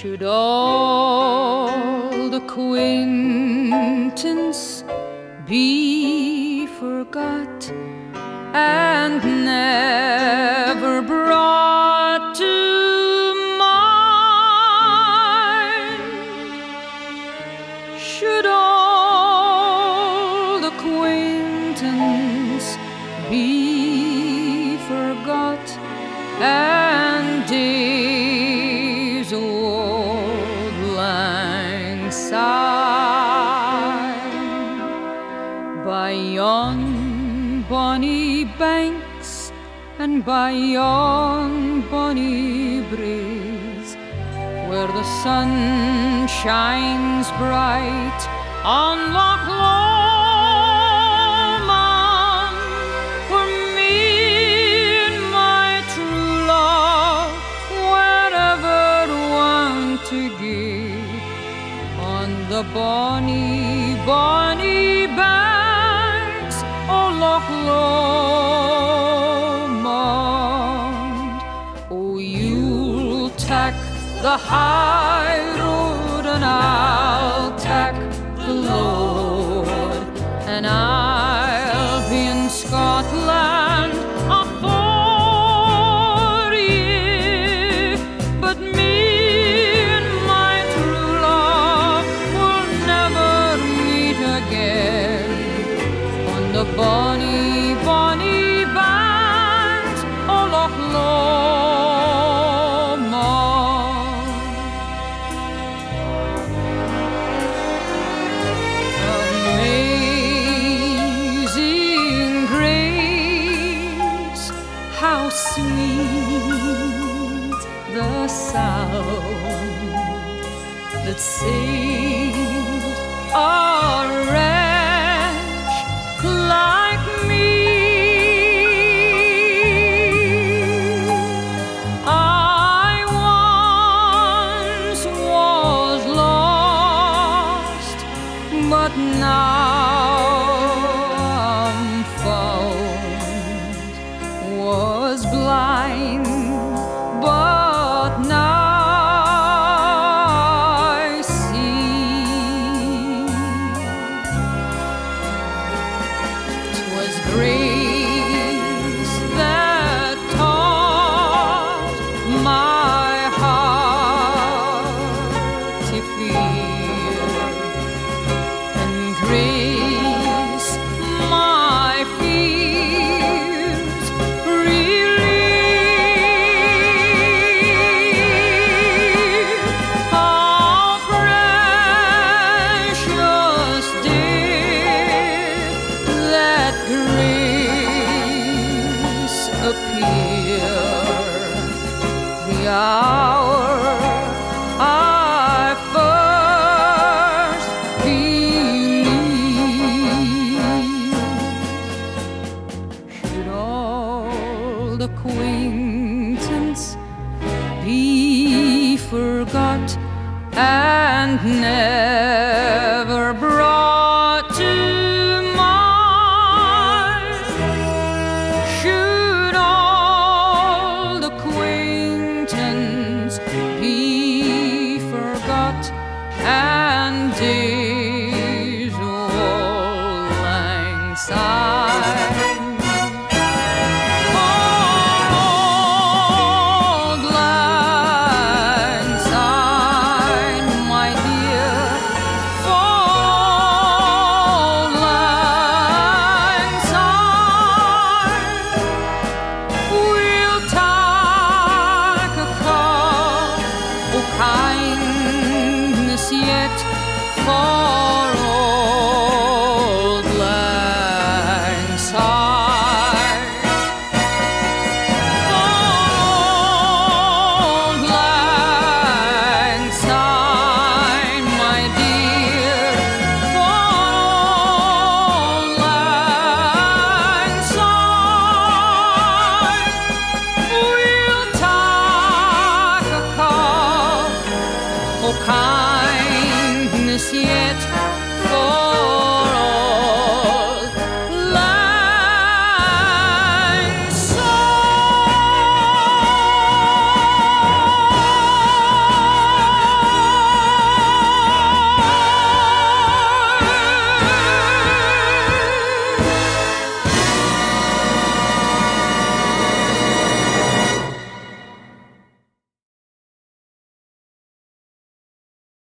Should old acquaintance be forgot and never brought to mind? Should old acquaintance be forgot and days old lang syne by yon bonny banks and by yon bonny braes, where the sun shines bright on Loch Lomond, where me and my true love wherever want to gae, on the bonny, bonny banks o' Loch Lomond. Oh, you'll tak the high road and I'll tak the low, and I'll be in Scotland afore ye, but me and my true love will never meet again on the bonny, bonny banks o' Loch Lomond. Amazing grace, how sweet the sound that saved a wretch like me. I once was lost, but now I'm found, was blind, but now I see. 'Twas grace that taught my heart to fear, and grace my fears relieve. How precious did that grace appear the hour I first believed. Should old acquaintance be forgot and never brought to mind? Should old acquaintance